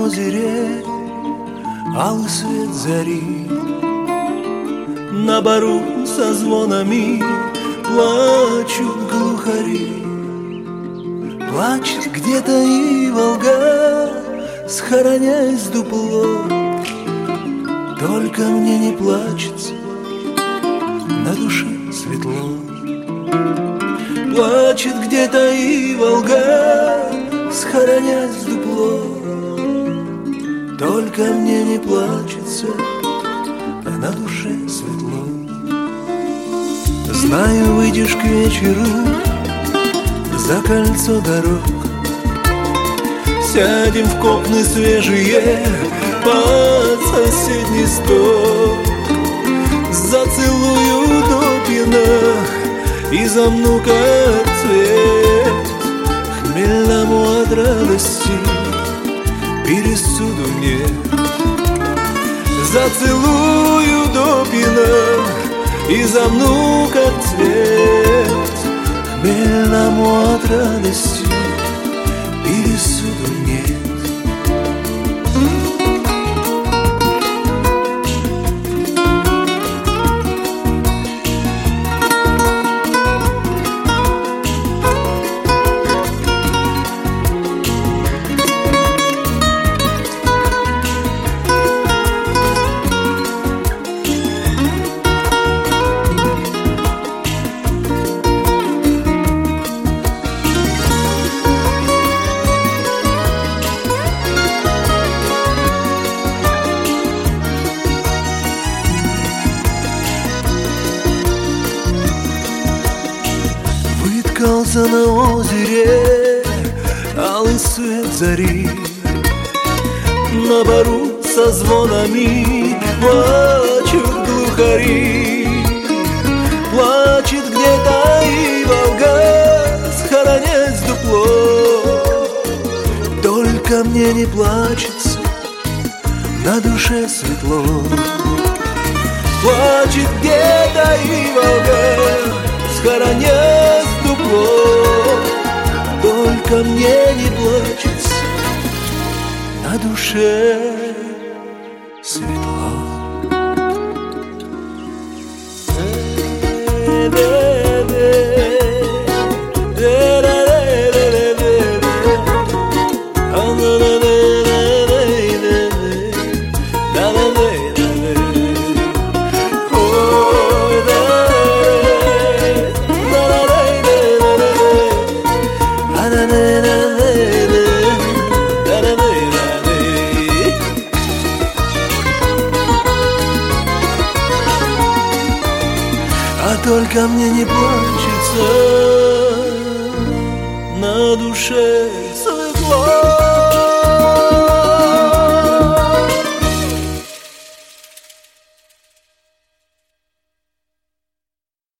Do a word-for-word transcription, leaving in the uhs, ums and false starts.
озере алый свет зари. На бару со звонами плачут глухари. Плачет где-то и Волга, схоронясь дупло. Только мне не плачется, на душе светло. Плачет где-то и Волга, схоронясь дупло. Только мне не плачется, а на душе светло. Знаю, выйдешь к вечеру за кольцо дорог, сядем в копны свежие под соседний стол. Зацелую до пьяна и замну как цвет, хмельному от радости пересуду нет. Зацелую до пьяна и замну как цвет, хмельному от радости пересуду нет. Выткался на озере алый свет зари. На бару со звонами плачут глухари. Плачет где-то и Волга, схоронясь дупло. Только мне не плачется, на душе светло. Плачет где-то и Волга, схоронясь дупло. Только мне не плачется, на душе светло. А только мне не плачется, на душе